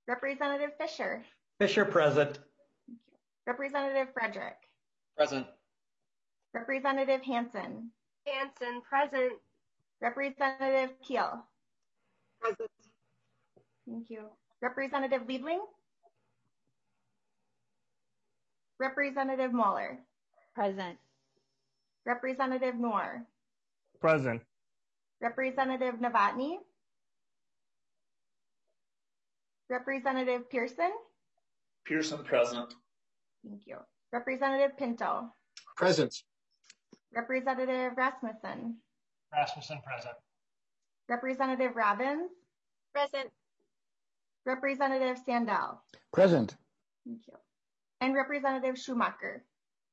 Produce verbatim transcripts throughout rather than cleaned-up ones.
Representative Fisher. Fisher, present. Thank you. Representative Frederick. Present. Representative Hansen. Hansen, present. Representative Keel. Present. Thank you. Representative Liebling. Representative Mueller. Present. Representative Noor. Present. Representative Novotny. Representative Pearson. Pearson, present. Thank you. Representative Pinto. Present. Representative Rasmussen. Rasmussen, present. Representative Robbins. Present. Representative Sandell. Present. Thank you. And Representative Schumacher.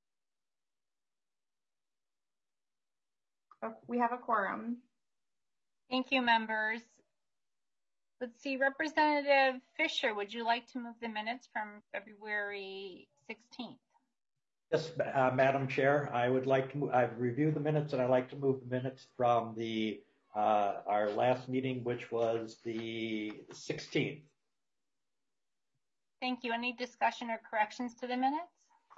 Oh, we have a quorum. Thank you, members. Let's see, Representative Fisher, would you like to move the minutes from February sixteenth? Yes, uh, Madam Chair, I would like to move, I've reviewed the minutes and I'd like to move the minutes from the uh, our last meeting, which was the sixteenth. Thank you. Any discussion or corrections to the minutes?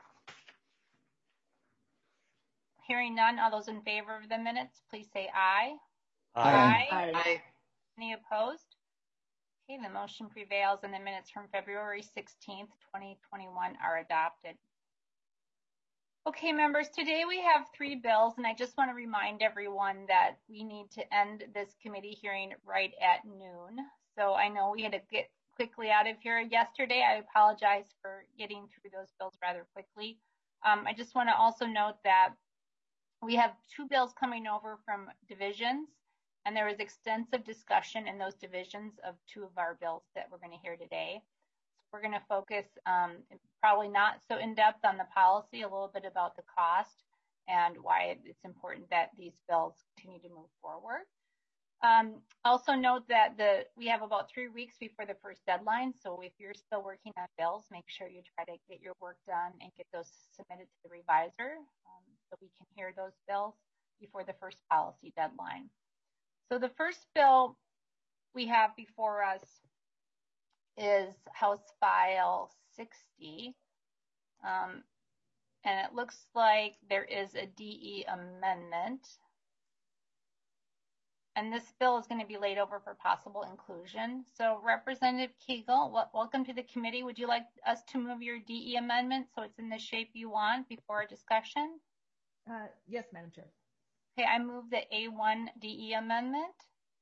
Hearing none, all those in favor of the minutes, please say aye. Aye. Aye. Aye. Any opposed? Okay, the motion prevails and the minutes from February sixteenth, twenty twenty-one are adopted. Okay, members, today we have three bills, and I just want to remind everyone that we need to end this committee hearing right at noon. So I know we had to get quickly out of here yesterday. I apologize for getting through those bills rather quickly. Um, I just want to also note that we have two bills coming over from divisions, and there was extensive discussion in those divisions of two of our bills that we're going to hear today. We're going to focus um, probably not so in-depth on the policy, a little bit about the cost and why it's important that these bills continue to move forward. Um, also note that the we have about three weeks before the first deadline, so if you're still working on bills, make sure you try to get your work done and get those submitted to the reviser um, so we can hear those bills before the first policy deadline. So the first bill we have before us is House File sixty, um, and it looks like there is a D E amendment, and this bill is going to be laid over for possible inclusion. So Representative Kegel, welcome to the committee. Would you like us to move your D E amendment so it's in the shape you want before a discussion? Uh, yes, Madam Chair. Okay, I move the A one D E amendment.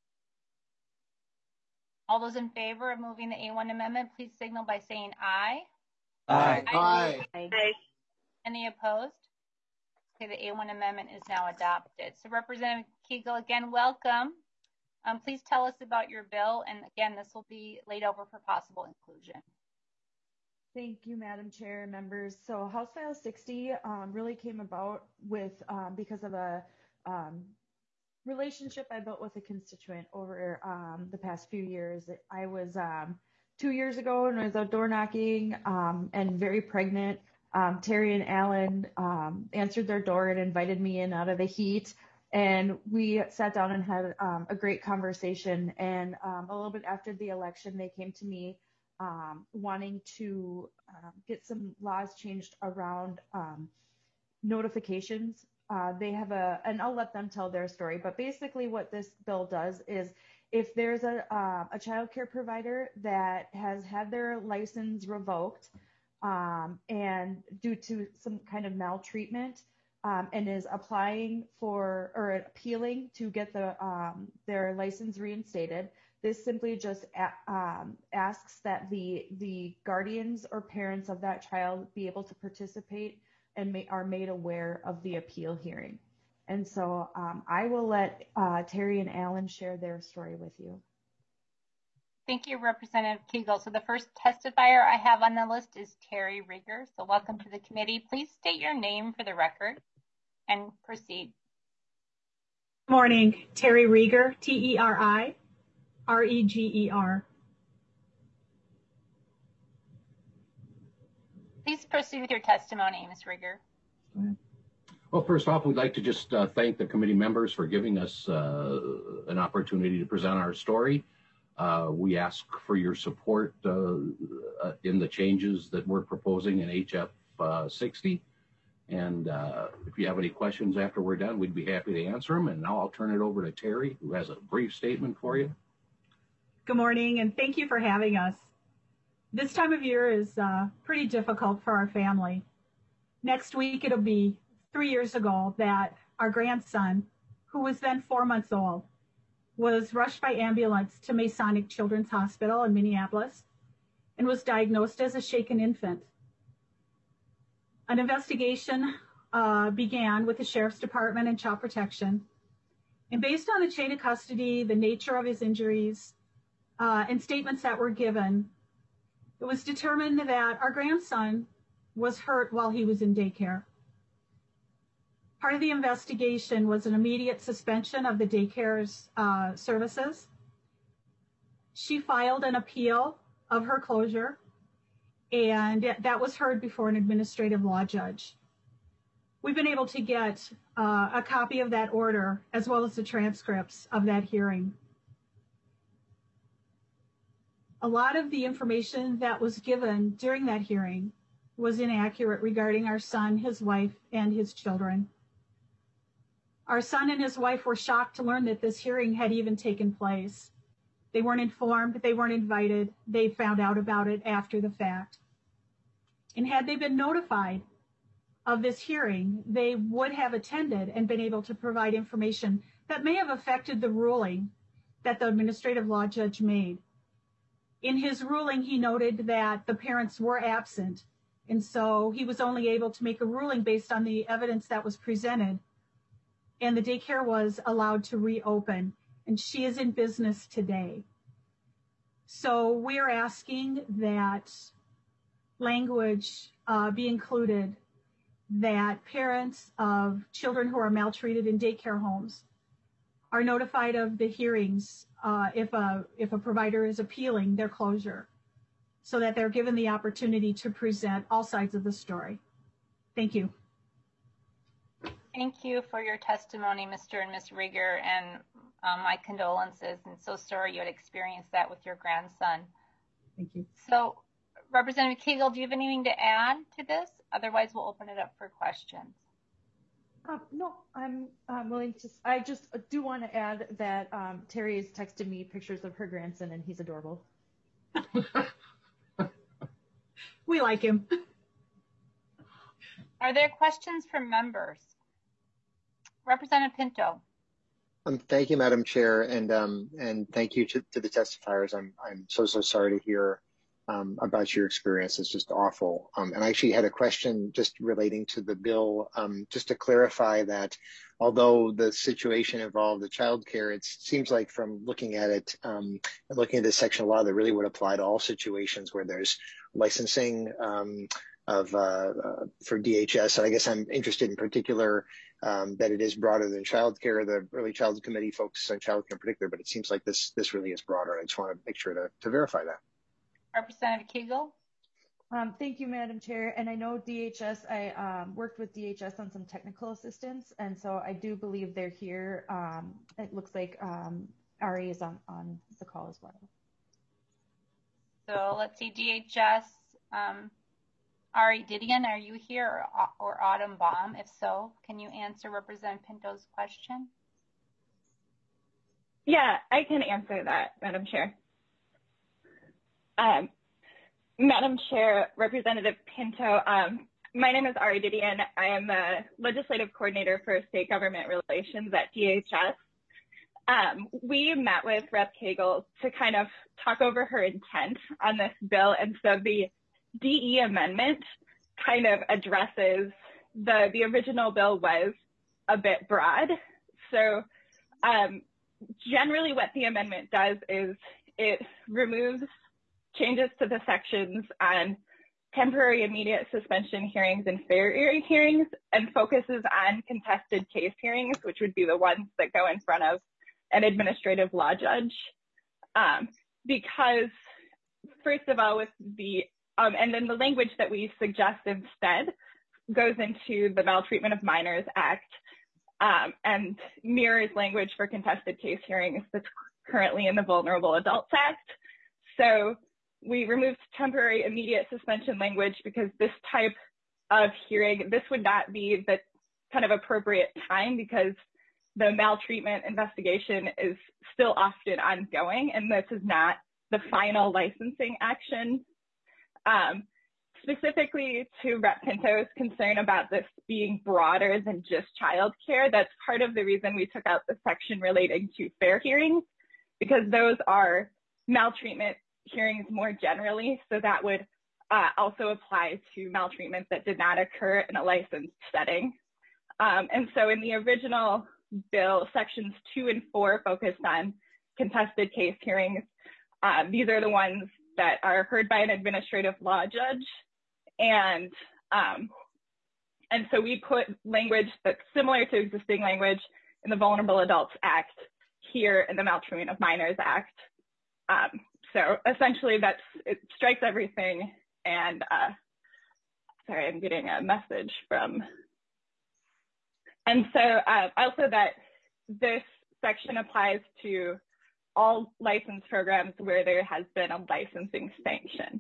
All those in favor of moving the A one amendment, please signal by saying aye. Aye. Aye. Aye. Any opposed? Okay, the A one amendment is now adopted. So Representative Kegel, again, welcome. Um, please tell us about your bill, and again, this will be laid over for possible inclusion. Thank you, Madam Chair and members. So House File sixty um, really came about with um, because of a um, relationship I built with a constituent over um, the past few years. I was um, two years ago and I was out door knocking um, and very pregnant. Um, Terry and Alan um, answered their door and invited me in out of the heat. And we sat down and had um, a great conversation. And um, a little bit after the election, they came to me um, wanting to uh, get some laws changed around um, notifications. Uh, they have a, and I'll let them tell their story, but basically what this bill does is if there's a, uh, a child care provider that has had their license revoked um, and due to some kind of maltreatment um, and is applying for or appealing to get the um, their license reinstated, this simply just a, um, asks that the the guardians or parents of that child be able to participate and may, are made aware of the appeal hearing. And so um, I will let uh, Terry and Alan share their story with you. Thank you, Representative Kegel. So the first testifier I have on the list is Terry Rieger. So welcome to the committee. Please state your name for the record and proceed. Good morning, Terry Rieger, T E R I R E G E R. Please proceed with your testimony, Miz Rieger. Well, first off, we'd like to just uh, thank the committee members for giving us uh, an opportunity to present our story. Uh, we ask for your support uh, uh, in the changes that we're proposing in H F uh, sixty. And uh, if you have any questions after we're done, we'd be happy to answer them. And now I'll turn it over to Terry, who has a brief statement for you. Good morning, and thank you for having us. This time of year is uh, pretty difficult for our family. Next week, it'll be three years ago that our grandson, who was then four months old, was rushed by ambulance to Masonic Children's Hospital in Minneapolis and was diagnosed as a shaken infant. An investigation uh, began with the Sheriff's Department and Child Protection. And based on the chain of custody, the nature of his injuries, uh, and statements that were given, it was determined that our grandson was hurt while he was in daycare. Part of the investigation was an immediate suspension of the daycare's uh, services. She filed an appeal of her closure, and that was heard before an administrative law judge. We've been able to get uh, a copy of that order as well as the transcripts of that hearing. A lot of the information that was given during that hearing was inaccurate regarding our son, his wife, and his children. Our son and his wife were shocked to learn that this hearing had even taken place. They weren't informed, they weren't invited, they found out about it after the fact. And had they been notified of this hearing, they would have attended and been able to provide information that may have affected the ruling that the administrative law judge made. In his ruling, he noted that the parents were absent, and so he was only able to make a ruling based on the evidence that was presented, and the daycare was allowed to reopen, and she is in business today. So we're asking that language uh, be included that parents of children who are maltreated in daycare homes are notified of the hearings uh, if a if a provider is appealing their closure, so that they're given the opportunity to present all sides of the story. Thank you. Thank you for your testimony, Mister and Miz Rieger, and um, my condolences, and so sorry you had experienced that with your grandson. Thank you. So, Representative Kegel, do you have anything to add to this? Otherwise, we'll open it up for questions. Um, no, I'm um, willing to. I just do want to add that um, Terry has texted me pictures of her grandson, and he's adorable. We like him. Are there questions from members? Representative Pinto. Um, thank you, Madam Chair, and um, and thank you to, to the testifiers. I'm I'm so so sorry to hear um, about your experience. It's just awful. Um, and I actually had a question just relating to the bill, um, just to clarify that although the situation involved the child care, it seems like from looking at it, um, looking at this section of law, that really would apply to all situations where there's licensing um, of uh, uh, for D H S. And I guess I'm interested in particular um, that it is broader than child care. The Early Childhood Committee focuses on child care in particular, but it seems like this this really is broader. I just want to make sure to, to verify that. Representative Kegel. Um, thank you, Madam Chair. And I know D H S, I um, worked with D H S on some technical assistance, and so I do believe they're here. Um, it looks like um, Ari is on, on the call as well. So let's see, D H S, um, Ari Didion, are you here, or, or Autumn Baum? If so, can you answer Representative Pinto's question? Yeah, I can answer that, Madam Chair. Um, Madam Chair, Representative Pinto, um, my name is Ari Didion. I am the Legislative Coordinator for State Government Relations at D H S. Um, we met with Rep Kegel to kind of talk over her intent on this bill, and so the D E amendment kind of addresses the, the original bill was a bit broad. So um, generally what the amendment does is it removes changes to the sections on temporary immediate suspension hearings and fair hearings and focuses on contested case hearings, which would be the ones that go in front of an administrative law judge. Um, because first of all, with the, um, and then the language that we suggest instead goes into the Maltreatment of Minors Act um, and mirrors language for contested case hearings that's currently in the Vulnerable Adults Act. So we removed temporary immediate suspension language because this type of hearing, this would not be the kind of appropriate time because the maltreatment investigation is still often ongoing, and this is not the final licensing action. Um, specifically to Representative Pinto's concern about this being broader than just childcare, that's part of the reason we took out the section relating to fair hearings, because those are maltreatment hearings more generally. So that would uh, also apply to maltreatment that did not occur in a licensed setting. Um, and so in the original bill, sections two and four focused on contested case hearings. Uh, these are the ones that are heard by an administrative law judge. And, um, and so we put language that's similar to existing language in the Vulnerable Adults Act here in the Maltreatment of Minors Act. Um, so essentially that's, it strikes everything. And uh, sorry, I'm getting a message from, and so uh, also that this section applies to all license programs where there has been a licensing sanction.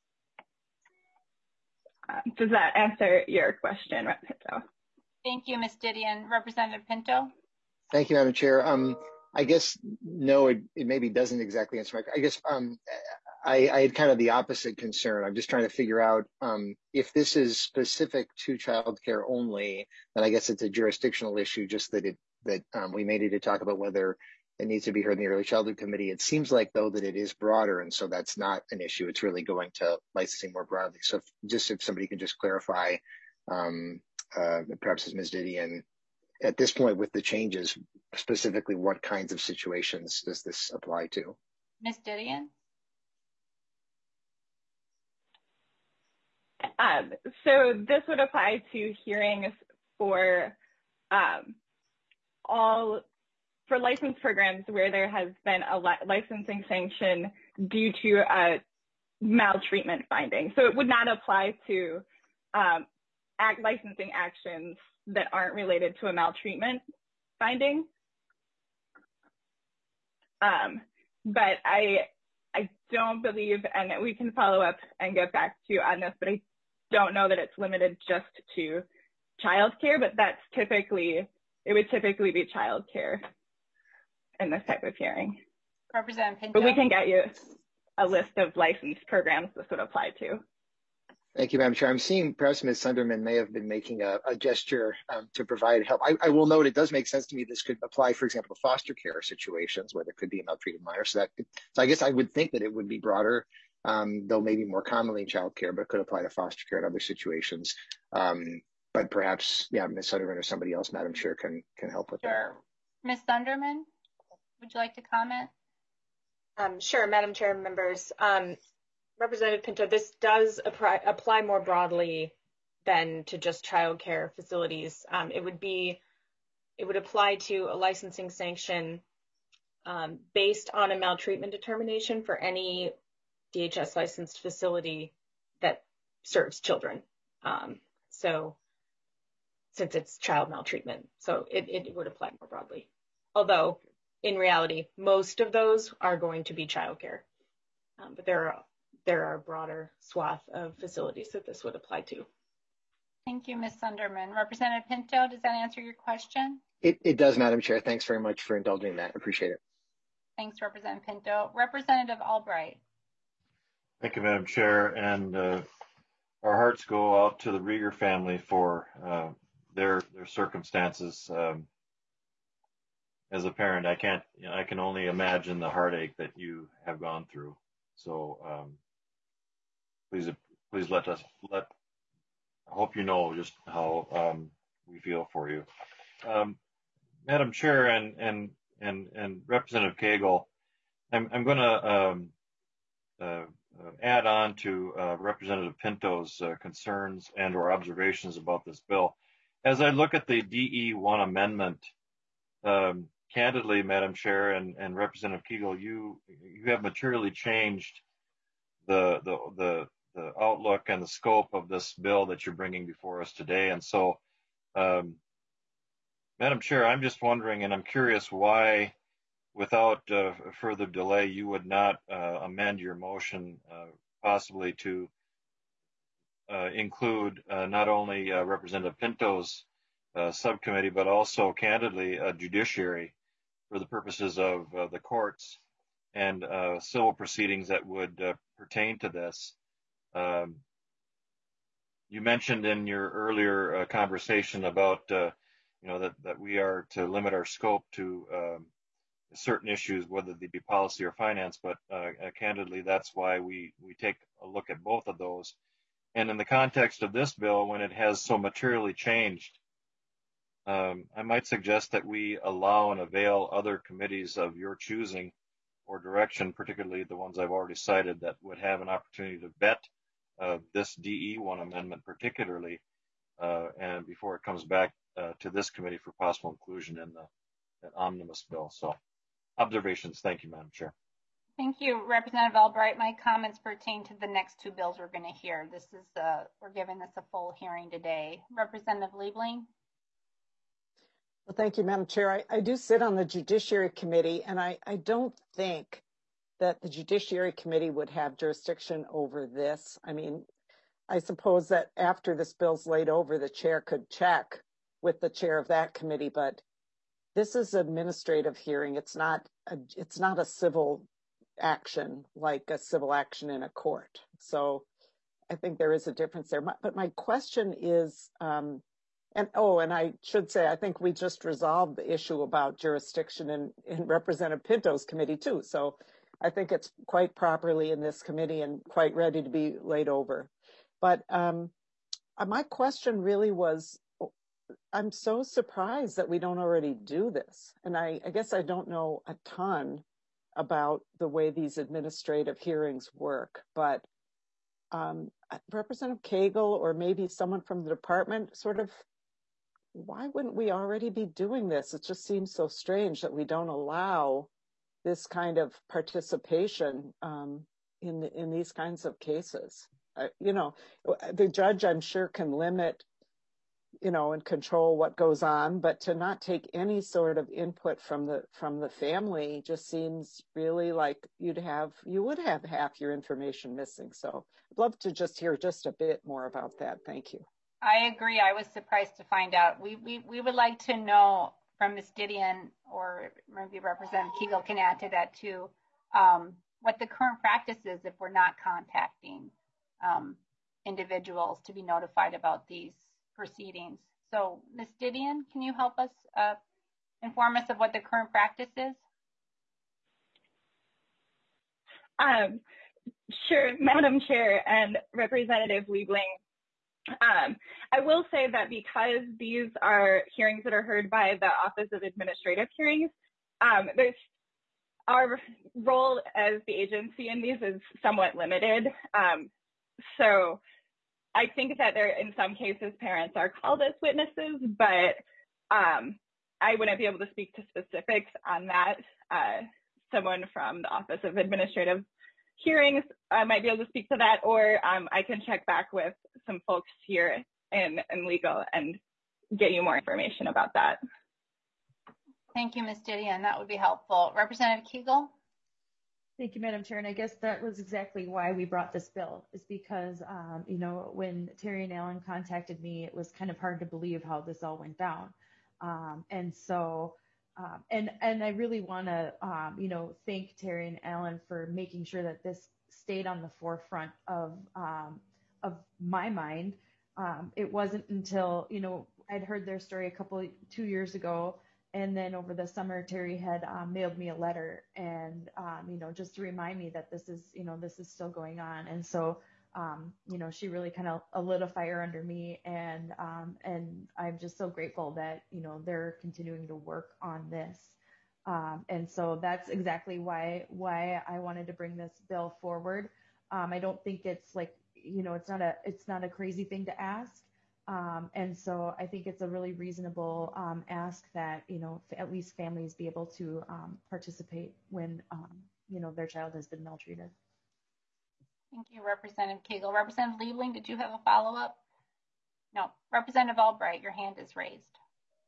Uh, does that answer your question, Representative Pinto? Thank you, Miz Didion. Representative Pinto? Thank you, Madam Chair. Um, I guess, no, it, it maybe doesn't exactly answer my, I guess um, I, I had kind of the opposite concern. I'm just trying to figure out um, if this is specific to childcare only, then I guess it's a jurisdictional issue, just that it that um, we may need to talk about whether it needs to be heard in the Early Childhood Committee. It seems like, though, that it is broader, and so that's not an issue. It's really going to licensing more broadly. So if, just if somebody can just clarify, um, uh, perhaps as Miz Didion, at this point with the changes, specifically what kinds of situations does this apply to? Miz Didion? Um, so this would apply to hearings for um, all, for license programs where there has been a li licensing sanction due to a maltreatment finding. So it would not apply to um, act licensing actions that aren't related to a maltreatment finding. Um, but I, I don't believe, and we can follow up and get back to you on this, but I don't know that it's limited just to childcare, but that's typically, it would typically be childcare in this type of hearing. Representative Pinto? But we can get you a list of licensed programs this would apply to. Thank you, Madam Chair. I'm seeing perhaps Miz Sunderman may have been making a, a gesture um, to provide help. I, I will note it does make sense to me this could apply, for example, to foster care situations where there could be a maltreated minor. So that, so I guess I would think that it would be broader, um, though maybe more commonly in child care, but could apply to foster care and other situations. Um, but perhaps, yeah, Miz Sunderman or somebody else, Madam Chair, can can help with sure. that. Miz Sunderman, would you like to comment? Um, sure, Madam Chair, members. Um, Representative Pinto, this does apply, apply more broadly than to just child care facilities. Um, it would be, it would apply to a licensing sanction um, based on a maltreatment determination for any D H S licensed facility that serves children. Um, so, since it's child maltreatment, so it, it would apply more broadly. Although, in reality, most of those are going to be child care, um, but there are there are a broader swath of facilities that this would apply to. Thank you, Miz Sunderman. Representative Pinto, does that answer your question? It, it does, Madam Chair. Thanks very much for indulging that. Appreciate it. Thanks, Representative Pinto. Representative Albright. Thank you, Madam Chair. And uh, our hearts go out to the Rieger family for uh, their their circumstances. Um, as a parent, I can't, you know, I can only imagine the heartache that you have gone through. So um, please, please let us let. I hope you know just how um, we feel for you, um, Madam Chair, and and and and Representative Cagle. I'm I'm going to um, uh, add on to uh, Representative Pinto's uh, concerns and or observations about this bill. As I look at the D E one amendment, um, candidly, Madam Chair and, and Representative Cagle, you you have materially changed the the the the outlook and the scope of this bill that you're bringing before us today. And so, um, Madam Chair, I'm just wondering, and I'm curious why without uh, further delay, you would not uh, amend your motion uh, possibly to uh, include uh, not only uh, Representative Pinto's uh, subcommittee, but also candidly a judiciary for the purposes of uh, the courts and uh, civil proceedings that would uh, pertain to this. Um, you mentioned in your earlier uh, conversation about, uh, you know, that, that we are to limit our scope to um, certain issues, whether they be policy or finance, but uh, uh, candidly, that's why we, we take a look at both of those. And in the context of this bill, when it has so materially changed, um, I might suggest that we allow and avail other committees of your choosing or direction, particularly the ones I've already cited, that would have an opportunity to vet uh, this D E one amendment particularly, uh, and before it comes back uh, to this committee for possible inclusion in the, the omnibus bill. So observations. Thank you, Madam Chair. Thank you, Representative Albright. My comments pertain to the next two bills we're going to hear. This is, uh, we're giving this a full hearing today. Representative Liebling. Well, thank you, Madam Chair. I, I do sit on the Judiciary Committee, and I, I don't think that the Judiciary Committee would have jurisdiction over this. I mean, I suppose that after this bill's laid over, the chair could check with the chair of that committee, but this is an administrative hearing. It's not a, it's not a civil action like a civil action in a court. So I think there is a difference there. But my question is, um, and oh, and I should say, I think we just resolved the issue about jurisdiction in, in Representative Pinto's committee too. So I think it's quite properly in this committee and quite ready to be laid over. But um, my question really was, I'm so surprised that we don't already do this. And I, I guess I don't know a ton about the way these administrative hearings work, but um, Representative Cagle or maybe someone from the department sort of, why wouldn't we already be doing this? It just seems so strange that we don't allow this kind of participation um, in, the, in these kinds of cases. Uh, you know, the judge, I'm sure, can limit, you know, and control what goes on, but to not take any sort of input from the from the family just seems really like you'd have you would have half your information missing. So I'd love to just hear just a bit more about that. Thank you. I agree. I was surprised to find out. We we we would like to know from Miz Didion, or maybe Representative Cagle can add to that too, um, what the current practice is if we're not contacting um, individuals to be notified about these proceedings. So, Miz Didion, can you help us uh, inform us of what the current practice is? Um, sure, Madam Chair and Representative Liebling. Um, I will say that because these are hearings that are heard by the Office of Administrative Hearings, um, there's our role as the agency in these is somewhat limited. Um, so I think that there, in some cases, parents are called as witnesses, but um, I wouldn't be able to speak to specifics on that. Uh, someone from the Office of Administrative Hearings uh, might be able to speak to that, or um, I can check back with some folks here in, in legal and get you more information about that. Thank you, Miz Didion. That would be helpful. Representative Cagle? Thank you, Madam Chair. And I guess that was exactly why we brought this bill, is because, um, you know, when Terry and Alan contacted me, it was kind of hard to believe how this all went down. Um, and so, um, and, and I really want to, um, you know, thank Terry and Alan for making sure that this stayed on the forefront of, um, of my mind. Um, it wasn't until, you know, I'd heard their story a couple, two years ago. And then over the summer, Terry had um, mailed me a letter and, um, you know, just to remind me that this is, you know, this is still going on. And so, um, you know, she really kind of lit a fire under me. And, um, and I'm just so grateful that, you know, they're continuing to work on this. Um, and so that's exactly why, why I wanted to bring this bill forward. Um, I don't think it's like, you know, it's not a, it's not a crazy thing to ask. Um, and so I think it's a really reasonable um, ask that, you know, at least families be able to um, participate when, um, you know, their child has been maltreated. Thank you, Representative Cagle. Representative Liebling, did you have a follow-up? No. Representative Albright, your hand is raised.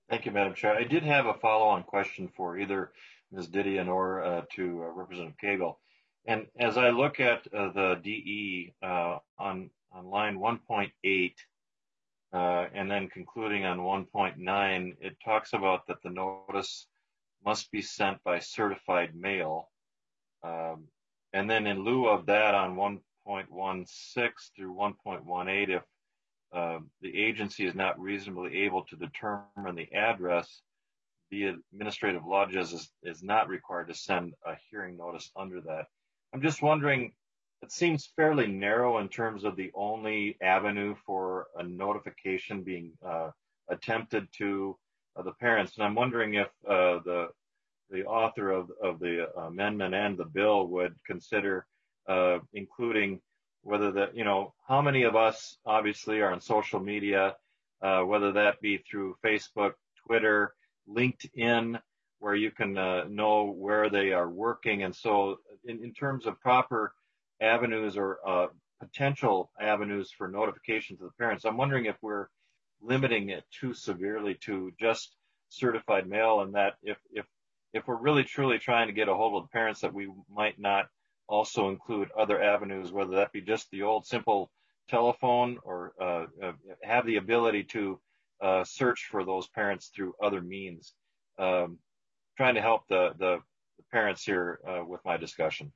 Thank you, Madam Chair. I did have a follow-on question for either Miz Didion or uh, to uh, Representative Cagle. And as I look at uh, the D E uh, on, on line one point eight, uh, and then concluding on one point nine, it talks about that the notice must be sent by certified mail. Um, and then in lieu of that on one point one six through one point one eight, if uh, the agency is not reasonably able to determine the address, the administrative law judge is, is not required to send a hearing notice under that. I'm just wondering, it seems fairly narrow in terms of the only avenue for a notification being uh, attempted to uh, the parents. And I'm wondering if uh, the the author of, of the amendment and the bill would consider uh, including whether the, you know, how many of us obviously are on social media, uh, whether that be through Facebook, Twitter, LinkedIn, where you can uh, know where they are working. And so in, in terms of proper avenues or uh, potential avenues for notification to the parents, I'm wondering if we're limiting it too severely to just certified mail, and that if, if, if we're really truly trying to get a hold of the parents, that we might not also include other avenues, whether that be just the old simple telephone or uh, uh, have the ability to uh, search for those parents through other means. Um, trying to help the, the, the parents here uh, with my discussion.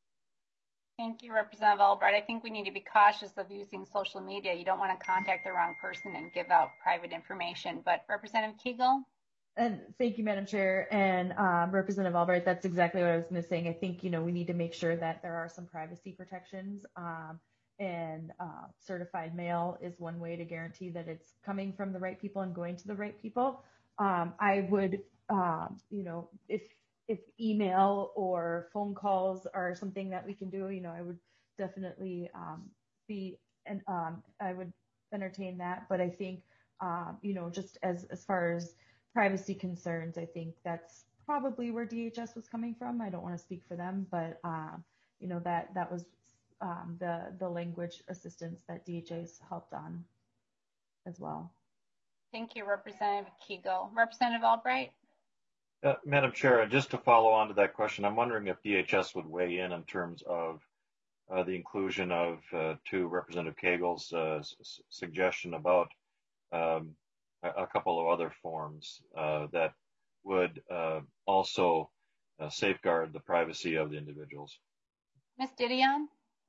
Thank you, Representative Albright. I think we need to be cautious of using social media. You don't want to contact the wrong person and give out private information. But Representative Cagle? And thank you, Madam Chair. And um, Representative Albright, that's exactly what I was going to say. I think, you know, we need to make sure that there are some privacy protections, um, and uh, certified mail is one way to guarantee that it's coming from the right people and going to the right people. Um, I would, um, you know, if if email or phone calls are something that we can do, you know, I would definitely um, be, and um, I would entertain that. But I think, um, you know, just as as far as privacy concerns, I think that's probably where D H S was coming from. I don't want to speak for them, but um, you know, that that was um, the the language assistance that D H S helped on as well. Thank you, Representative Cagle. Representative Albright? Uh, Madam Chair, just to follow on to that question, I'm wondering if D H S would weigh in in terms of uh, the inclusion of, uh, to Representative Cagle's uh, s- suggestion about um, a, a couple of other forms uh, that would uh, also uh, safeguard the privacy of the individuals. Miz Didion?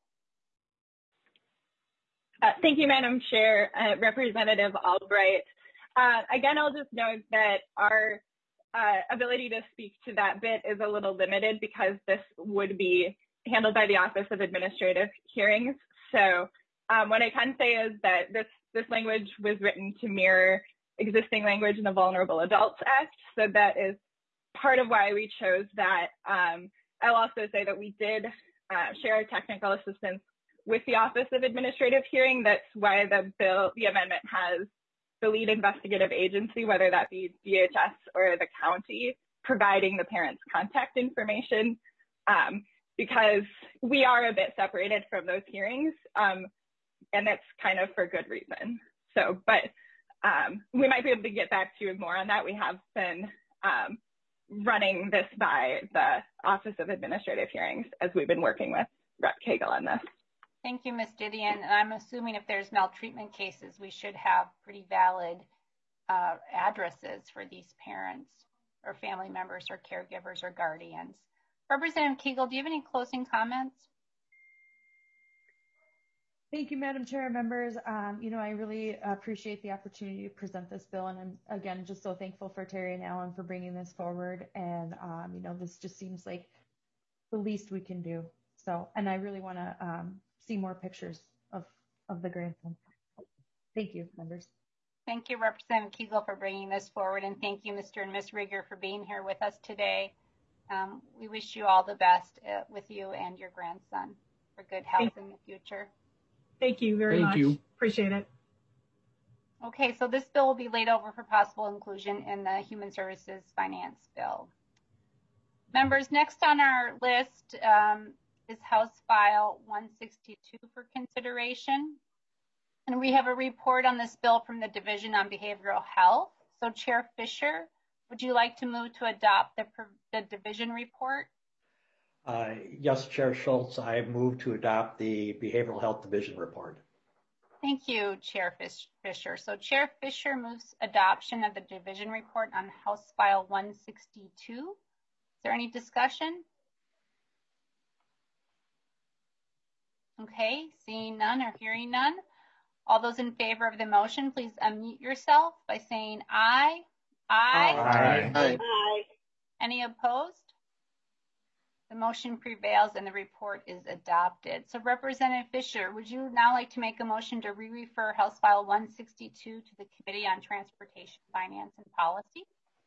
Uh, thank you, Madam Chair. Uh, Representative Albright. Uh, again, I'll just note that our uh, ability to speak to that bit is a little limited because this would be handled by the Office of Administrative Hearings. So um, what I can say is that this, this language was written to mirror existing language in the Vulnerable Adults Act. So that is part of why we chose that. Um, I'll also say that we did uh, share technical assistance with the Office of Administrative Hearing. That's why the bill, the amendment has the lead investigative agency, whether that be D H S or the county, providing the parents' contact information, um, because we are a bit separated from those hearings, um, and that's kind of for good reason. So, but um, we might be able to get back to you more on that. We have been um, running this by the Office of Administrative Hearings as we've been working with Rep Cagle on this. Thank you, Miz Didion. And I'm assuming if there's maltreatment cases, we should have pretty valid uh, addresses for these parents or family members or caregivers or guardians. Representative Cagle, do you have any closing comments? Thank you, Madam Chair, members. Um, you know, I really appreciate the opportunity to present this bill, and I'm, again, just so thankful for Terry and Alan for bringing this forward. And, um, you know, this just seems like the least we can do. So, and I really want to um, see more pictures of, of the grandson. Thank you, members. Thank you, Representative Cagle, for bringing this forward. And thank you, Mister and Miz Rieger, for being here with us today. Um, we wish you all the best uh, with you and your grandson for good health in the future. Thank you very Thank much. you. Appreciate it. Okay, so this bill will be laid over for possible inclusion in the Human Services Finance Bill. Members, next on our list um, is House File one sixty-two for consideration. And we have a report on this bill from the Division on Behavioral Health. So Chair Fisher, would you like to move to adopt the, the division report? Uh, yes, Chair Schultz, I move to adopt the Behavioral Health Division report. Thank you, Chair Fisher. So Chair Fisher moves adoption of the division report on House File one sixty-two. Is there any discussion? Okay, seeing none or hearing none. All those in favor of the motion, please unmute yourself by saying aye. Aye. Aye. Aye. Aye. Any opposed? The motion prevails and the report is adopted. So Representative Fisher, would you now like to make a motion to re-refer House File one sixty-two to the Committee on Transportation, Finance, and Policy?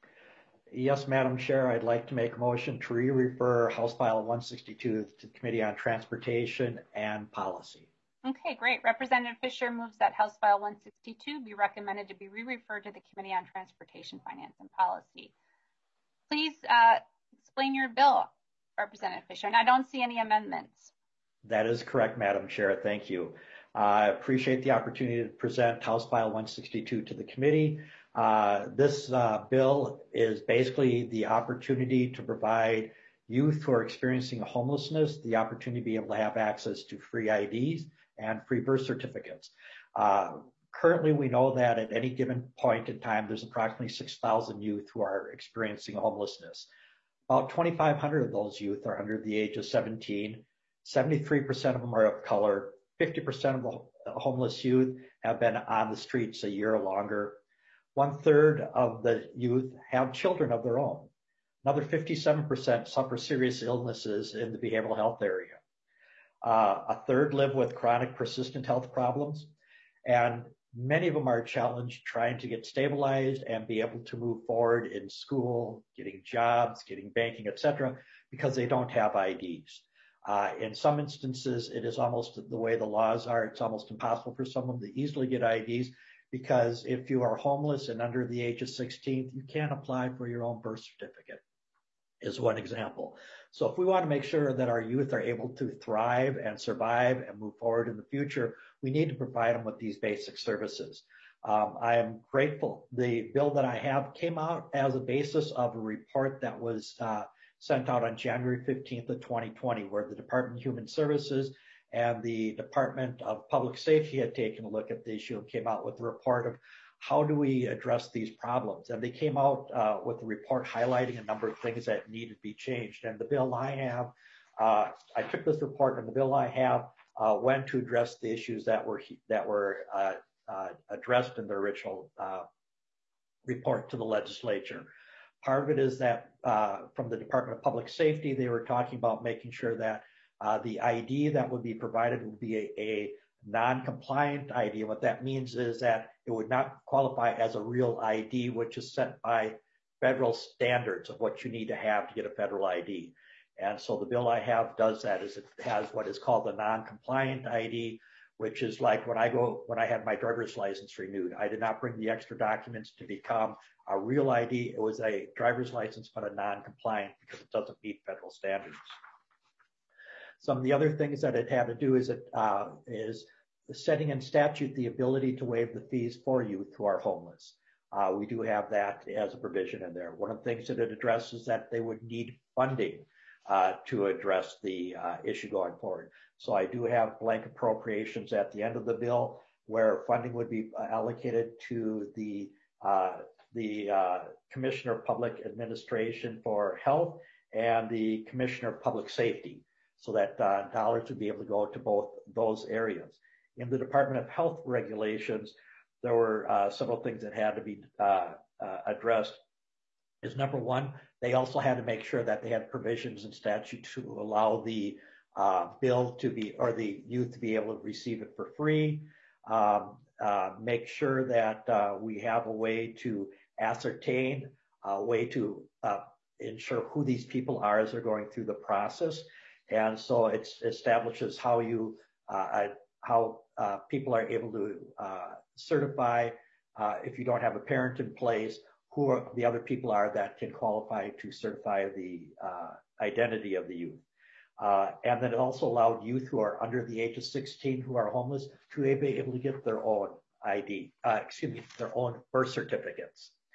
Yes, Madam Chair, I'd like to make a motion to re-refer House File one sixty-two to the Committee on Transportation and Policy. Okay, great. Representative Fisher moves that House File one sixty-two be recommended to be re-referred to the Committee on Transportation, Finance, and Policy. Please uh, explain your bill, Representative Fisher, and I don't see any amendments. That is correct, Madam Chair. Thank you. Uh, I appreciate the opportunity to present House File one sixty-two to the committee. Uh, this uh, bill is basically the opportunity to provide youth who are experiencing homelessness the opportunity to be able to have access to free I Ds and free birth certificates. Uh, currently, we know that at any given point in time, there's approximately six thousand youth who are experiencing homelessness. About twenty-five hundred of those youth are under the age of seventeen. seventy-three percent of them are of color. fifty percent of the homeless youth have been on the streets a year or longer. One third of the youth have children of their own. Another fifty-seven percent suffer serious illnesses in the behavioral health area. Uh, a third live with chronic persistent health problems. And many of them are challenged trying to get stabilized and be able to move forward in school, getting jobs, getting banking, et cetera, because they don't have I Ds. Uh, in some instances, it is almost the way the laws are. It's almost impossible for someone to easily get I Ds because if you are homeless and under the age of sixteen, you can't apply for your own birth certificate, is one example. So if we want to make sure that our youth are able to thrive and survive and move forward in the future, we need to provide them with these basic services. Um, I am grateful. The bill that I have came out as a basis of a report that was uh, sent out on January fifteenth of twenty twenty, where the Department of Human Services and the Department of Public Safety had taken a look at the issue and came out with a report of how do we address these problems? And they came out uh, with a report highlighting a number of things that needed to be changed. And the bill I have, uh, I took this report and the bill I have uh, went to address the issues that were that were uh, uh, addressed in the original uh, report to the legislature. Part of it is that uh, from the Department of Public Safety, they were talking about making sure that uh, the I D that would be provided would be a, a non-compliant I D. What that means is that it would not qualify as a real I D, which is set by federal standards of what you need to have to get a federal I D. And so the bill I have does that, is it has what is called a non-compliant I D, which is like when I go, when I had my driver's license renewed, I did not bring the extra documents to become a real I D. It was a driver's license, but a non-compliant because it doesn't meet federal standards. Some of the other things that it had to do is it uh, is setting in statute the ability to waive the fees for youth who are homeless. Uh, we do have that as a provision in there. One of the things that it addresses is that they would need funding uh, to address the uh, issue going forward. So I do have blank appropriations at the end of the bill where funding would be allocated to the uh, the uh, Commissioner of Public Administration for Health and the Commissioner of Public Safety, so that uh, dollars would be able to go to both those areas. In the Department of Health regulations, there were uh, several things that had to be uh, uh, addressed. Is number one, they also had to make sure that they had provisions in statute to allow the uh, bill to be, or the youth to be able to receive it for free. Um, uh, make sure that uh, we have a way to ascertain, a way to uh, ensure who these people are as they're going through the process. And so it establishes how you, uh, how uh, people are able to uh, certify, uh, if you don't have a parent in place, who are the other people are that can qualify to certify the uh, identity of the youth. Uh, and then it also allowed youth who are under the age of sixteen who are homeless to be able to get their own I D, uh, excuse me, their own birth certificates.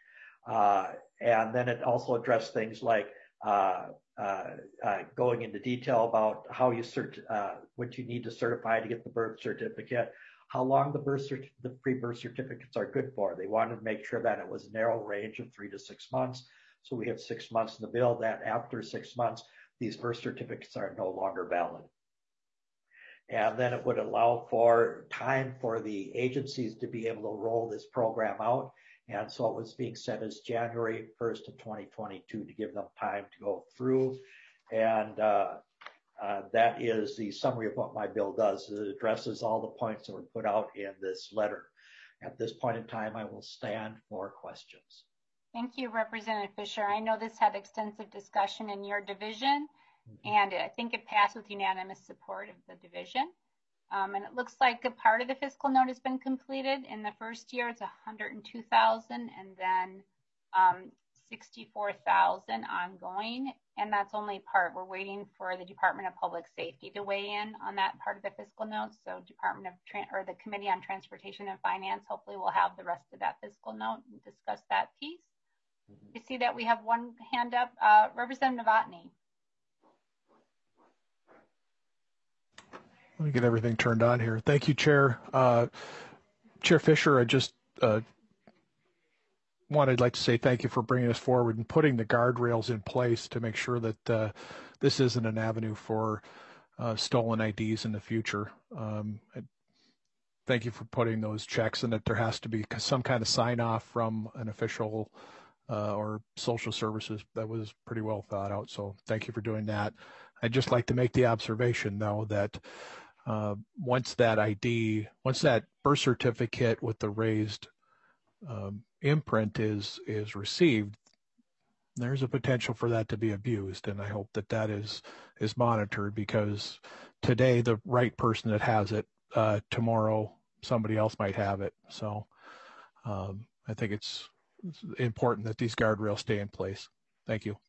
Uh, and then it also addressed things like uh, uh, uh, going into detail about how you cert, uh, what you need to certify to get the birth certificate, how long the birth cert, the pre-birth certificates are good for. They wanted to make sure that it was a narrow range of three to six months. So we have six months in the bill that after six months, these birth certificates are no longer valid. And then it would allow for time for the agencies to be able to roll this program out. And so it was being set as January first of twenty twenty-two to give them time to go through. And uh, uh, that is the summary of what my bill does. It addresses all the points that were put out in this letter. At this point in time, I will stand for questions. Thank you, Representative Fisher. I know this had extensive discussion in your division, mm-hmm. and I think it passed with unanimous support of the division. Um, and it looks like a part of the fiscal note has been completed. In the first year, it's one hundred two thousand, and then um, sixty-four thousand ongoing. And that's only part. We're waiting for the Department of Public Safety to weigh in on that part of the fiscal note. So Department of Tran- or the Committee on Transportation and Finance, hopefully we'll have the rest of that fiscal note and discuss that piece. Mm-hmm. You see that we have one hand up, uh, Representative Novotny. Let me get everything turned on here. Thank you, Chair. Uh, Chair Fisher, I just uh, wanted like to say thank you for bringing us forward and putting the guardrails in place to make sure that uh, this isn't an avenue for uh, stolen I Ds in the future. Um, I, thank you for putting those checks, and that there has to be some kind of sign off from an official uh, or social services. That was pretty well thought out. So thank you for doing that. I'd just like to make the observation, though, that uh, once that I D, once that birth certificate with the raised um, imprint is is received, there's a potential for that to be abused, and I hope that that is is monitored, because today the right person that has it, uh, tomorrow somebody else might have it. So um, I think it's, it's important that these guardrails stay in place. Thank you.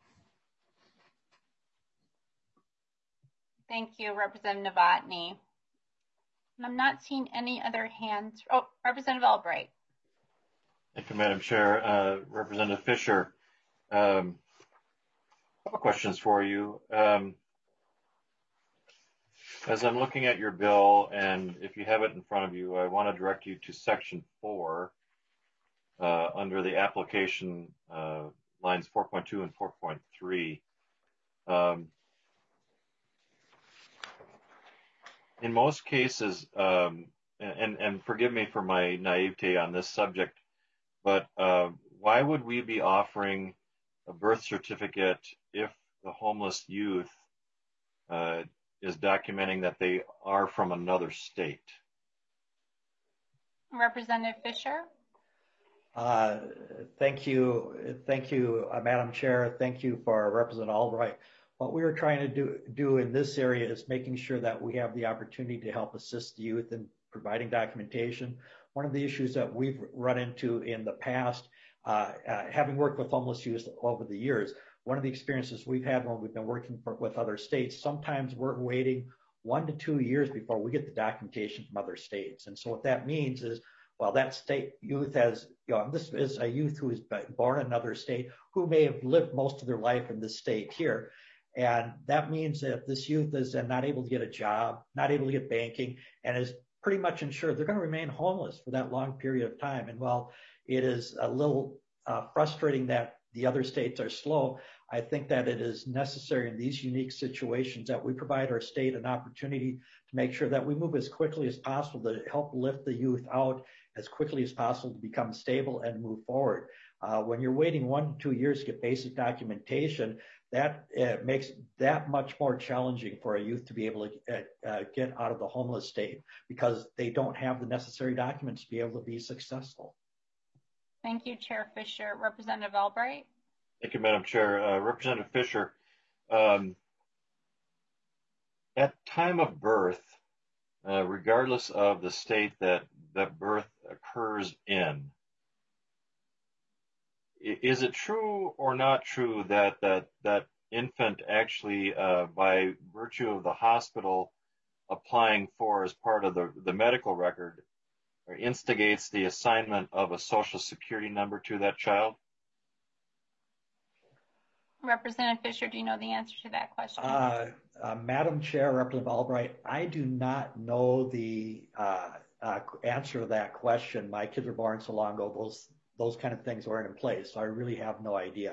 Thank you, Representative Novotny. And I'm not seeing any other hands. Oh, Representative Albright. Thank you, Madam Chair. Uh, Representative Fisher, um, a couple questions for you. Um, as I'm looking at your bill, and if you have it in front of you, I want to direct you to section four uh, under the application uh, lines four point two and four point three. Um, in most cases, um, and, and forgive me for my naivete on this subject, but uh, why would we be offering a birth certificate if the homeless youth uh, is documenting that they are from another state? Representative Fisher. Uh, thank you. Thank you, uh, Madam Chair. Thank you for Representative Albright. What we were trying to do, do in this area is making sure that we have the opportunity to help assist the youth in providing documentation. One of the issues that we've run into in the past, uh, uh, having worked with homeless youth over the years, one of the experiences we've had when we've been working for, with other states, sometimes we're waiting one to two years before we get the documentation from other states. And so what that means is, well, that state youth has, you know, this is a youth who is born in another state who may have lived most of their life in this state here. And that means that if this youth is not able to get a job, not able to get banking, and is pretty much insured, they're going to remain homeless for that long period of time. And while it is a little uh, frustrating that the other states are slow, I think that it is necessary in these unique situations that we provide our state an opportunity to make sure that we move as quickly as possible to help lift the youth out as quickly as possible to become stable and move forward. Uh, when you're waiting one to two years to get basic documentation, that uh, makes that much more challenging for a youth to be able to uh, uh, get out of the homeless state, because they don't have the necessary documents to be able to be successful. Thank you, Chair Fisher. Representative Albright. Thank you, Madam Chair. Uh, Representative Fisher, um, at time of birth, uh, regardless of the state that, that birth occurs in, is it true or not true that that, that infant actually, uh, by virtue of the hospital applying for as part of the, the medical record, or instigates the assignment of a social security number to that child? Representative Fisher, do you know the answer to that question? Uh, uh, Madam Chair, Representative Albright, I do not know the uh, uh, answer to that question. My kids were born so long ago, those those kind of things weren't in place, so I really have no idea.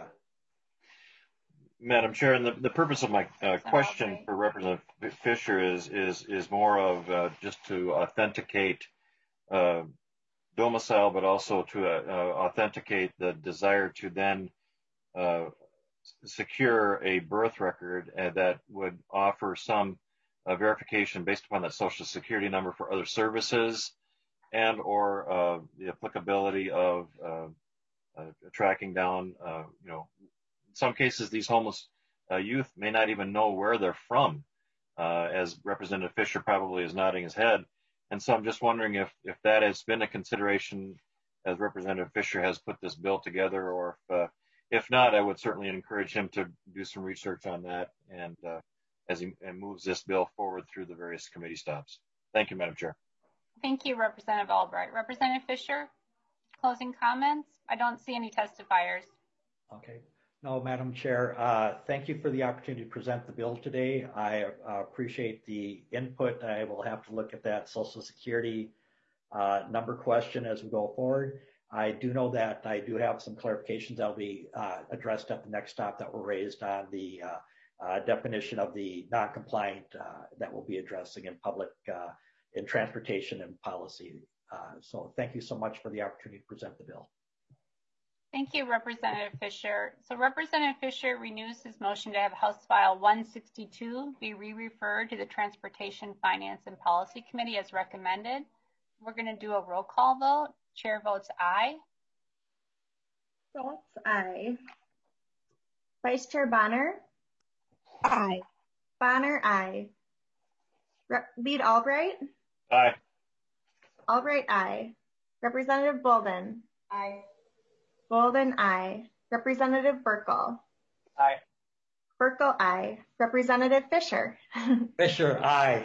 Madam Chair, and the, the purpose of my uh, question right. for Representative Fisher is is is more of uh, just to authenticate uh, domicile, but also to uh, uh, authenticate the desire to then uh, secure a birth record uh, that would offer some uh, verification based upon that social security number for other services, and or uh, the applicability of uh, uh, tracking down, uh, you know, in some cases these homeless uh, youth may not even know where they're from, uh, as Representative Fisher probably is nodding his head. And so I'm just wondering if, if that has been a consideration as Representative Fisher has put this bill together, or if, uh, if not, I would certainly encourage him to do some research on that and uh, as he and moves this bill forward through the various committee stops. Thank you, Madam Chair. Thank you, Representative Albright. Representative Fisher, closing comments? I don't see any testifiers. Okay. No, Madam Chair, uh, thank you for the opportunity to present the bill today. I uh, appreciate the input. I will have to look at that Social Security uh, number question as we go forward. I do know that I do have some clarifications that will be uh, addressed at the next stop that were raised on the uh, uh, definition of the non-compliant uh, that we'll be addressing in public, uh, in transportation and policy. Uh, so thank you so much for the opportunity to present the bill. Thank you, Representative Fisher. So Representative Fisher renews his motion to have House File one sixty-two be re-referred to the Transportation, Finance, and Policy Committee as recommended. We're going to do a roll call vote. Chair votes aye. Votes aye. Vice Chair Bonner? Aye. Bonner, aye. Re Lead Albright? Aye. Albright, aye. Representative Bolden? Aye. Bolden, aye. Representative Burkle? Aye. Burkle, aye. Representative Fisher? Fisher, aye.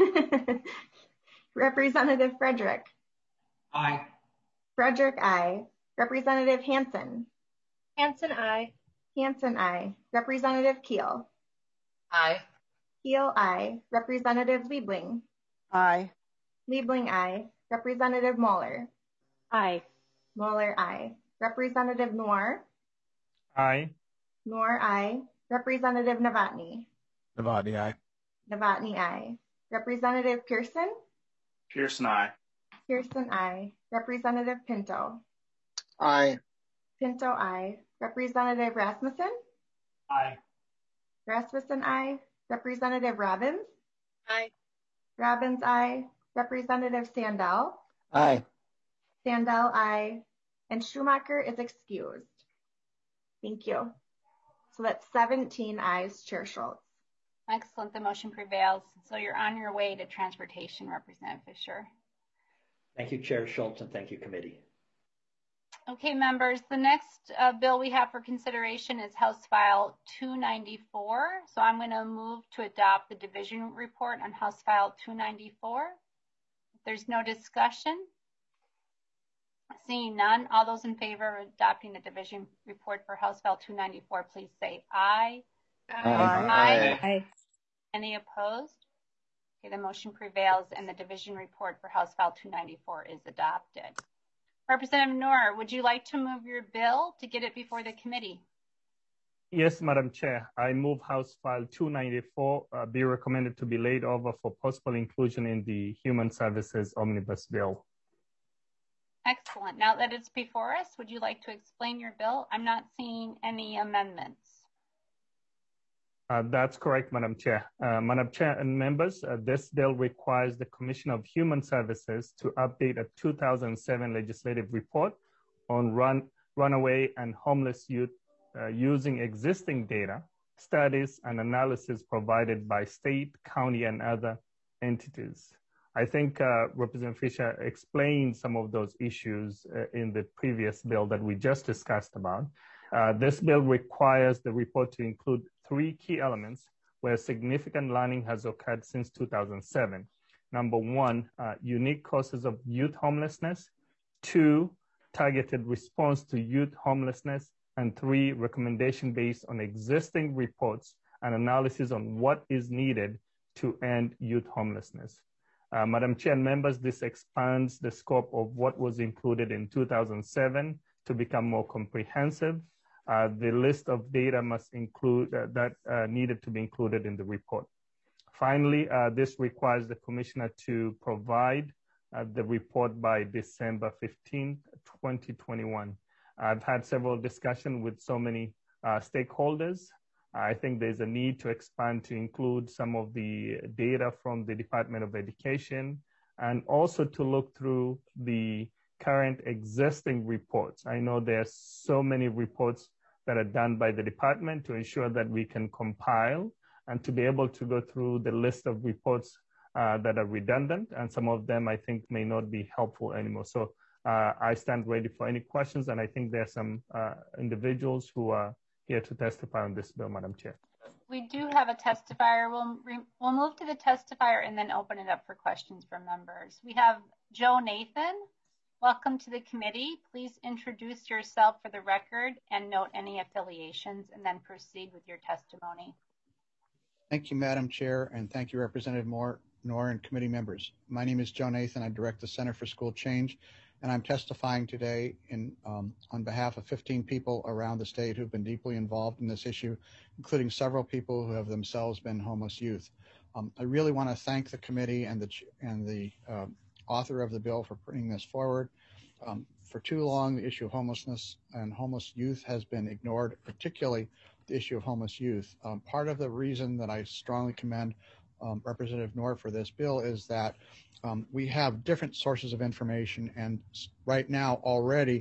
Representative Frederick? Aye. Frederick, aye. Representative Hansen? Hansen, aye. Hansen, aye. Representative Keel? Aye. Keel, aye. Representative Liebling? Aye. Liebling, aye. Representative Moeller? Aye. Moeller, aye. Representative Noor? Aye. Noor, aye. Representative Novotny? Novotny, aye. Novotny, aye. Representative Pearson? Pearson, aye. Pearson, aye. Representative Pinto? Aye. Pinto, aye. Representative Rasmussen? Aye. Rasmussen, aye. Representative Robbins? Aye. Robbins, aye. Representative Sandell? Aye. Sandell, aye. And Schumacher is excused. Thank you. So that's seventeen ayes, Chair Schultz. Excellent. The motion prevails. So you're on your way to transportation, Representative Fisher. Thank you, Chair Schultz, and thank you, committee. Okay, members, the next uh, bill we have for consideration is House File two ninety-four. So I'm going to move to adopt the division report on House File two ninety-four. If there's no discussion, seeing none, all those in favor of adopting the division report for House File two ninety-four, please say aye. Aye. Aye. Aye. Any opposed? Okay, the motion prevails and the division report for House File two ninety-four is adopted. Representative Noor, would you like to move your bill to get it before the committee? Yes, Madam Chair. I move House File two ninety-four uh, be recommended to be laid over for possible inclusion in the Human Services Omnibus Bill. Excellent. Now that it's before us, would you like to explain your bill? I'm not seeing any amendments. Uh, that's correct, Madam Chair. Uh, Madam Chair and members, uh, this bill requires the Commission of Human Services to update a two thousand seven legislative report on run, runaway and homeless youth uh, using existing data, studies, and analysis provided by state, county, and other entities. I think uh, Representative Fisher explained some of those issues uh, in the previous bill that we just discussed about. Uh, this bill requires the report to include three key elements where significant learning has occurred since two thousand seven. Number one, uh, unique causes of youth homelessness. Two, targeted response to youth homelessness. and three, recommendation based on existing reports and analysis on what is needed to end youth homelessness. Uh, Madam Chair and members, this expands the scope of what was included in two thousand seven to become more comprehensive. Uh, the list of data must include uh, that uh, needed to be included in the report. Finally, uh, this requires the commissioner to provide uh, the report by December fifteenth, twenty twenty-one. I've had several discussions with so many uh, stakeholders. I think there's a need to expand to include some of the data from the Department of Education and also to look through the current existing reports. I know there's so many reports that are done by the department to ensure that we can compile and to be able to go through the list of reports uh, that are redundant, and some of them I think may not be helpful anymore. So uh, I stand ready for any questions, and I think there are some uh, individuals who are here to testify on this bill, Madam Chair. We do have a testifier. We'll, we'll move to the testifier and then open it up for questions from members. We have Joe Nathan. Welcome to the committee. Please introduce yourself for the record and note any affiliations, and then proceed with your testimony. Thank you, Madam Chair, and thank you, Representative Moore, Noor, and committee members. My name is Joe Nathan. I direct the Center for School Change, and I'm testifying today in, um, on behalf of fifteen people around the state who've been deeply involved in this issue, including several people who have themselves been homeless youth. Um, I really want to thank the committee and the, and the uh, author of the bill for bringing this forward. Um, for too long, the issue of homelessness and homeless youth has been ignored, particularly the issue of homeless youth. Um, part of the reason that I strongly commend um, Representative Noor for this bill is that um, we have different sources of information, and right now already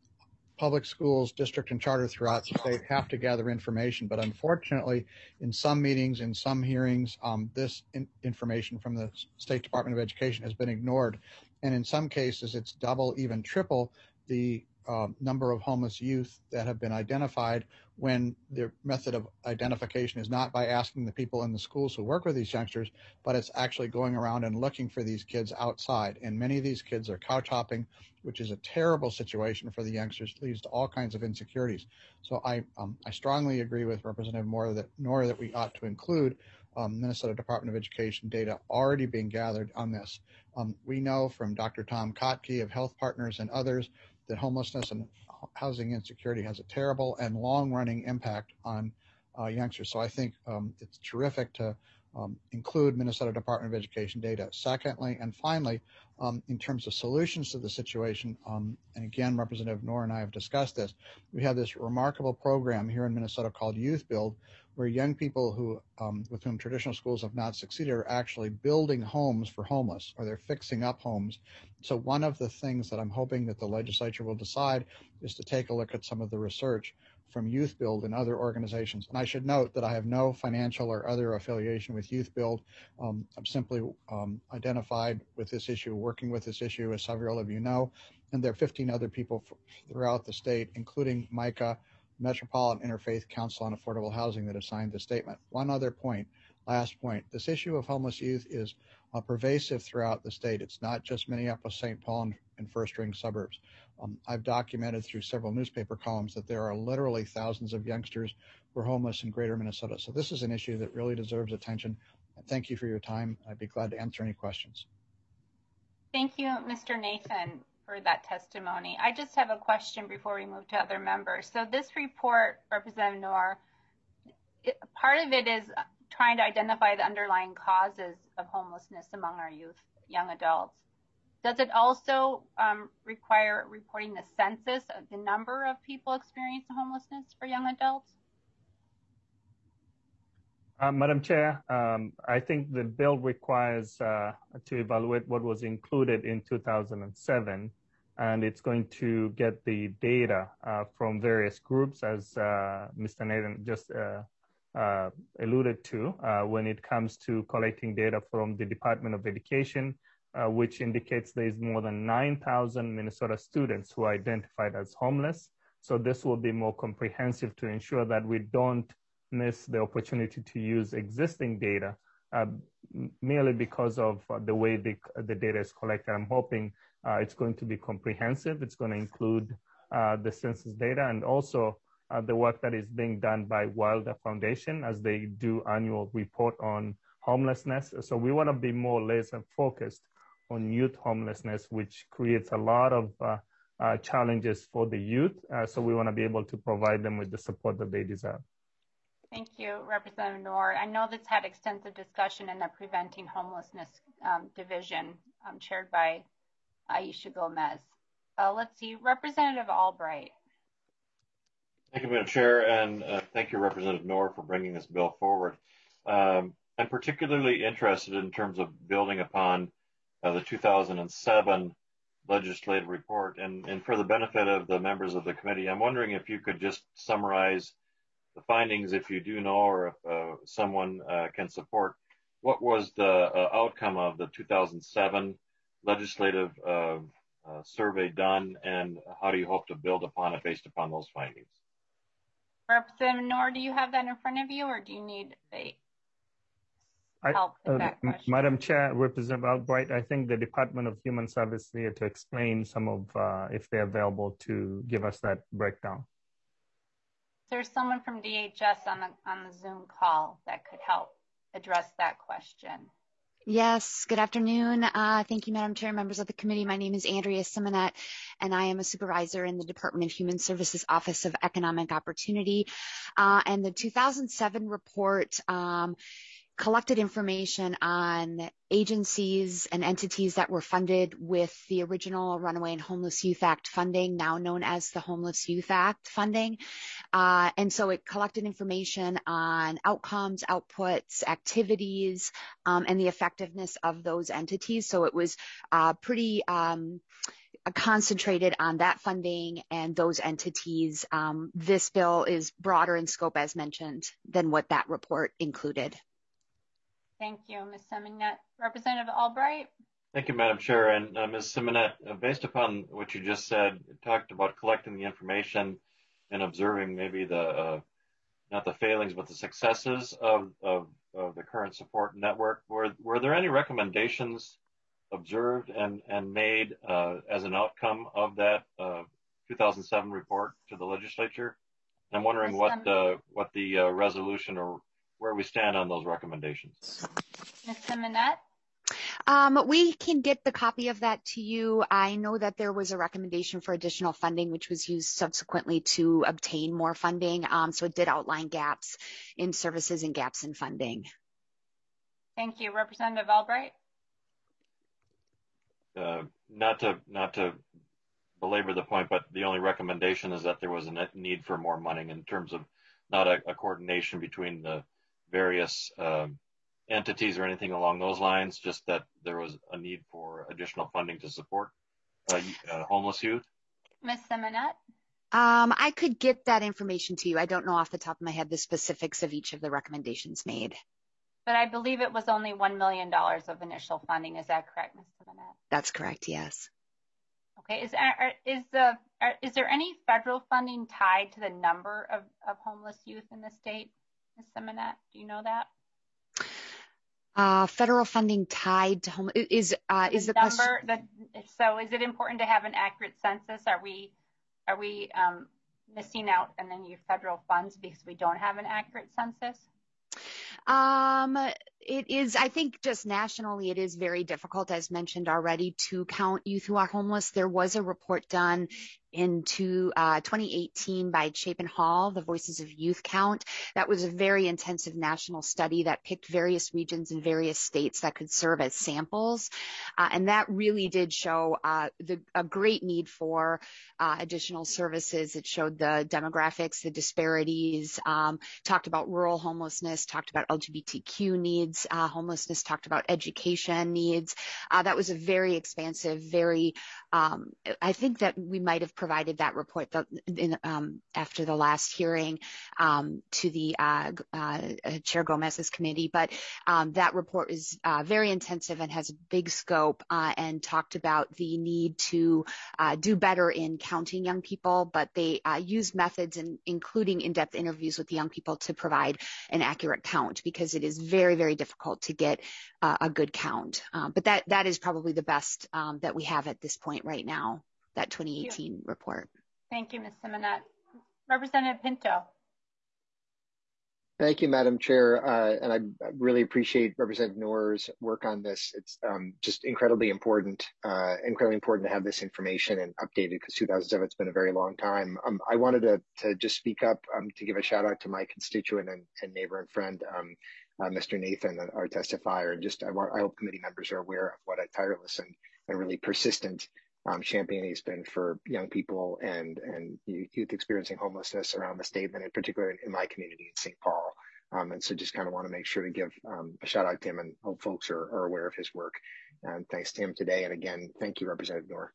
public schools, district and charter throughout the state have to gather information, but unfortunately in some meetings, in some hearings, um, this in information from the State Department of Education has been ignored, and in some cases it's double, even triple the uh, number of homeless youth that have been identified, when the method of identification is not by asking the people in the schools who work with these youngsters, but it's actually going around and looking for these kids outside. And many of these kids are couch hopping, which is a terrible situation for the youngsters. It leads to all kinds of insecurities. So I, um, I strongly agree with Representative Moore that, Noor, that we ought to include um, Minnesota Department of Education data already being gathered on this. Um, we know from Doctor Tom Kotke of Health Partners and others that homelessness and housing insecurity has a terrible and long-running impact on uh, youngsters. So I think um, it's terrific to um, include Minnesota Department of Education data. Secondly, and finally, um, in terms of solutions to the situation, um, and again, Representative Noor and I have discussed this, we have this remarkable program here in Minnesota called Youth Build, where young people who, um, with whom traditional schools have not succeeded are actually building homes for homeless, or they're fixing up homes. So one of the things that I'm hoping that the legislature will decide is to take a look at some of the research from Youth Build and other organizations. And I should note that I have no financial or other affiliation with Youth Build. Um, I'm simply um, identified with this issue, working with this issue, as several of you know, and there are fifteen other people throughout the state, including MICA, Metropolitan Interfaith Council on Affordable Housing, that have signed the statement. One other point, last point, this issue of homeless youth is uh, pervasive throughout the state. It's not just Minneapolis, Saint Paul, and, and first-ring suburbs. Um, I've documented through several newspaper columns that there are literally thousands of youngsters who are homeless in greater Minnesota. So this is an issue that really deserves attention. And thank you for your time. I'd be glad to answer any questions. Thank you, Mister Nathan, for that testimony. I just have a question before we move to other members. So this report, Representative Noor, it, part of it is trying to identify the underlying causes of homelessness among our youth, young adults. Does it also um, require reporting the census of the number of people experiencing homelessness for young adults? Uh, Madam Chair, um, I think the bill requires uh, to evaluate what was included in two thousand seven, and it's going to get the data uh, from various groups, as uh, Mister Nathan just uh, uh, alluded to, uh, when it comes to collecting data from the Department of Education, uh, which indicates there is more than nine thousand Minnesota students who are identified as homeless. So this will be more comprehensive to ensure that we don't miss the opportunity to use existing data uh, merely because of uh, the way the, the data is collected. I'm hoping uh, it's going to be comprehensive. It's going to include uh, the census data and also uh, the work that is being done by Wilder Foundation as they do annual report on homelessness. So we want to be more laser focused on youth homelessness, which creates a lot of uh, uh, challenges for the youth. Uh, so we want to be able to provide them with the support that they deserve. Thank you, Representative Noor. I know this had extensive discussion in the Preventing Homelessness um, Division um, chaired by Aisha Gomez. Uh, let's see, Representative Albright. Thank you, Madam Chair, and uh, thank you, Representative Noor, for bringing this bill forward. Um, I'm particularly interested in terms of building upon uh, the two thousand seven legislative report, and, and for the benefit of the members of the committee, I'm wondering if you could just summarize the findings, if you do know, or if uh, someone uh, can support, what was the uh, outcome of the two thousand seven legislative uh, uh, survey done, and how do you hope to build upon it based upon those findings? Representative Noor, do you have that in front of you, or do you need a help I, with uh, that question? Madam Chair, Representative Albright, I think the Department of Human Services here to explain some of, uh, if they're available to give us that breakdown. There's someone from D H S on the, on the Zoom call that could help address that question. Yes, good afternoon. Uh, thank you, Madam Chair, members of the committee. My name is Andrea Simonet, and I am a supervisor in the Department of Human Services Office of Economic Opportunity. Uh, and the two thousand seven report um, collected information on agencies and entities that were funded with the original Runaway and Homeless Youth Act funding, now known as the Homeless Youth Act funding. Uh, and so it collected information on outcomes, outputs, activities, um, and the effectiveness of those entities. So it was uh, pretty um, concentrated on that funding and those entities. Um, this bill is broader in scope, as mentioned, than what that report included. Thank you, Miz Simonet. Representative Albright. Thank you, Madam Chair. And uh, Miz Simonet, uh, based upon what you just said, you talked about collecting the information and observing maybe the, uh, not the failings, but the successes of, of, of the current support network. Were, were there any recommendations observed and, and made uh, as an outcome of that uh, two thousand seven report to the legislature? I'm wondering Miz what, uh, what the uh, resolution or where we stand on those recommendations. Miz Simonet. Um, we can get the copy of that to you. I know that there was a recommendation for additional funding, which was used subsequently to obtain more funding. Um, so it did outline gaps in services and gaps in funding. Thank you. Representative Albright. Uh, not to not to belabor the point, but the only recommendation is that there was a need for more money in terms of not a, a coordination between the various um, entities or anything along those lines, just that there was a need for additional funding to support uh, uh, homeless youth. Miz Simonet. Um, I could get that information to you. I don't know off the top of my head the specifics of each of the recommendations made. But I believe it was only one million dollars of initial funding. Is that correct, Miz Simonet? That's correct, yes. Okay. Is, are, is, the, are, is there any federal funding tied to the number of, of homeless youth in the state, Miz Simonet? Do you know that? Uh, federal funding tied to home is uh, is the, the number question. that, so is it important to have an accurate census? Are we are we um, missing out on any federal funds because we don't have an accurate census? Um, it is, I think just nationally, it is very difficult, as mentioned already, to count youth who are homeless. There was a report done into uh, twenty eighteen by Chapin Hall, the Voices of Youth Count. That was a very intensive national study that picked various regions and various states that could serve as samples. Uh, and that really did show uh, the, a great need for uh, additional services. It showed the demographics, the disparities, um, talked about rural homelessness, talked about L G B T Q needs, uh, homelessness, talked about education needs. Uh, that was a very expansive, very, um, I think that we might have provided that report the, in, um, after the last hearing um, to the uh, uh, Chair Gomez's committee. But um, that report is uh, very intensive and has a big scope uh, and talked about the need to uh, do better in counting young people. But they uh, used methods, in, including in-depth interviews with the young people, to provide an accurate count, because it is very, very difficult to get uh, a good count. Um, but that that is probably the best um, that we have at this point right now. That twenty eighteen report. Thank you, Miz Simonet. Representative Pinto. Thank you, Madam Chair, uh, and I really appreciate Representative Noor's work on this. It's um, just incredibly important, uh, incredibly important to have this information and updated because two thousand seven has been a very long time. Um, I wanted to, to just speak up um, to give a shout out to my constituent and, and neighbor and friend, um, uh, Mister Nathan, our testifier, and just I, want, I hope committee members are aware of what a tireless and, and really persistent um, champion he's been for young people and, and youth experiencing homelessness around the state, and in particular in my community in Saint Paul. Um, and so just kind of want to make sure to give um, a shout out to him, and hope folks are, are aware of his work. And thanks to him today. And again, thank you, Representative Noor.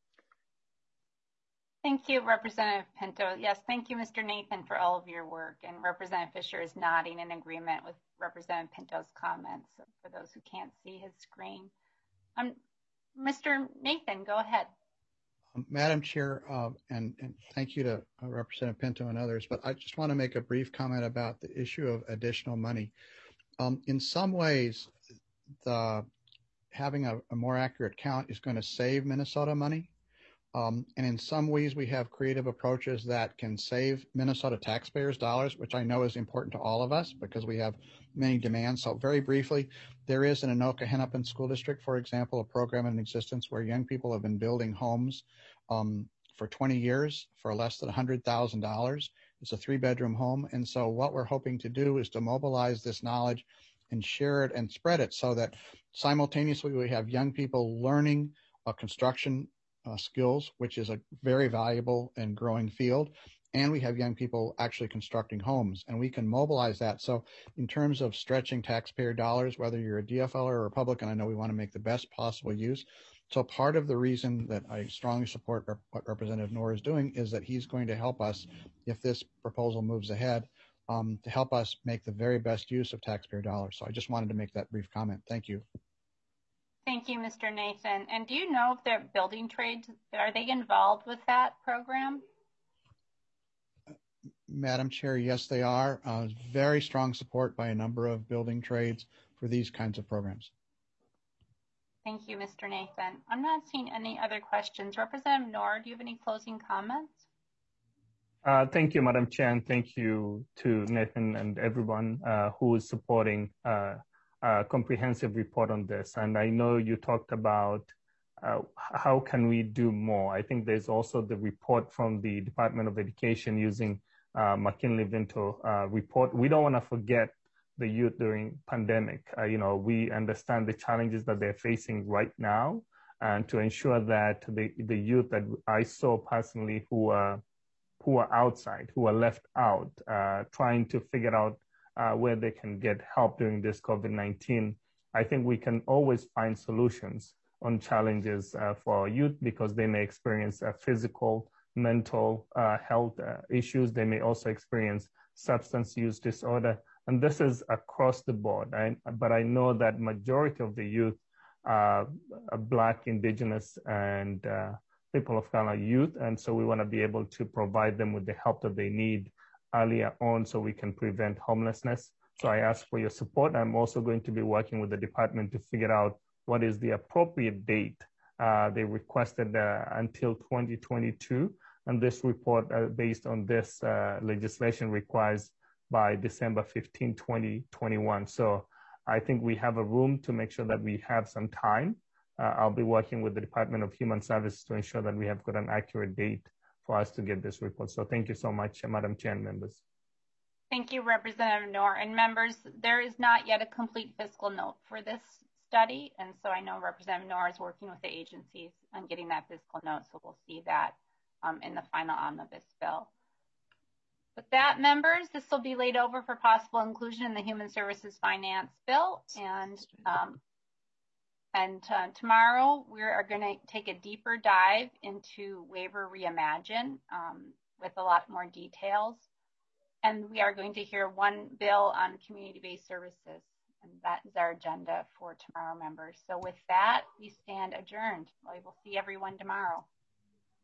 Thank you, Representative Pinto. Yes, thank you, Mister Nathan, for all of your work. And Representative Fisher is nodding in agreement with Representative Pinto's comments for those who can't see his screen. Um, Mister Nathan, go ahead. Um, Madam Chair, uh, and, and thank you to uh, Representative Pinto and others, but I just want to make a brief comment about the issue of additional money. Um, in some ways, the having a, a more accurate count is going to save Minnesota money. Um, and in some ways, we have creative approaches that can save Minnesota taxpayers dollars, which I know is important to all of us because we have many demands. So very briefly, there is in Anoka Hennepin School District, for example, a program in existence where young people have been building homes um, for twenty years for less than one hundred thousand dollars. It's a three bedroom home. And so what we're hoping to do is to mobilize this knowledge and share it and spread it so that simultaneously we have young people learning uh, construction Uh, skills, which is a very valuable and growing field. And we have young people actually constructing homes, and we can mobilize that. So in terms of stretching taxpayer dollars, whether you're a D F L or a Republican, I know we want to make the best possible use. So part of the reason that I strongly support rep- what Representative Noor is doing is that he's going to help us, if this proposal moves ahead, um, to help us make the very best use of taxpayer dollars. So I just wanted to make that brief comment. Thank you. Thank you, Mister Nathan. And do you know if they're building trades, are they involved with that program? Madam Chair, yes, they are. Uh, very strong support by a number of building trades for these kinds of programs. Thank you, Mister Nathan. I'm not seeing any other questions. Representative Noor, do you have any closing comments? Uh, thank you, Madam Chair, and thank you to Nathan and everyone uh, who is supporting uh, a comprehensive report on this. And I know you talked about uh, how can we do more. I think there's also the report from the Department of Education using uh, McKinley-Vento uh, report. We don't want to forget the youth during pandemic. Uh, you know, we understand the challenges that they're facing right now, and to ensure that the, the youth that I saw personally who are, who are outside, who are left out, uh, trying to figure out Uh, where they can get help during this COVID nineteen. I think we can always find solutions on challenges uh, for our youth because they may experience uh, physical, mental uh, health uh, issues. They may also experience substance use disorder. And this is across the board. I, but I know that majority of the youth uh, are Black, Indigenous, and uh, people of color youth. And so we want to be able to provide them with the help that they need earlier on so we can prevent homelessness. So I ask for your support. I'm also going to be working with the department to figure out what is the appropriate date. Uh, they requested uh, until twenty twenty-two, and this report uh, based on this uh, legislation requires by December fifteenth, twenty twenty-one. So I think we have a room to make sure that we have some time. Uh, I'll be working with the Department of Human Services to ensure that we have got an accurate date for us to get this report. So thank you so much, Madam Chair and members. Thank you, Representative Noor. And members, there is not yet a complete fiscal note for this study. And so I know Representative Noor is working with the agencies on getting that fiscal note. So we'll see that um, in the final omnibus bill. With that, members, this will be laid over for possible inclusion in the Human Services Finance Bill. And um, And uh, tomorrow we are going to take a deeper dive into Waiver Reimagine um, with a lot more details. And we are going to hear one bill on community-based services. And that is our agenda for tomorrow, members. So with that, we stand adjourned. We will see everyone tomorrow.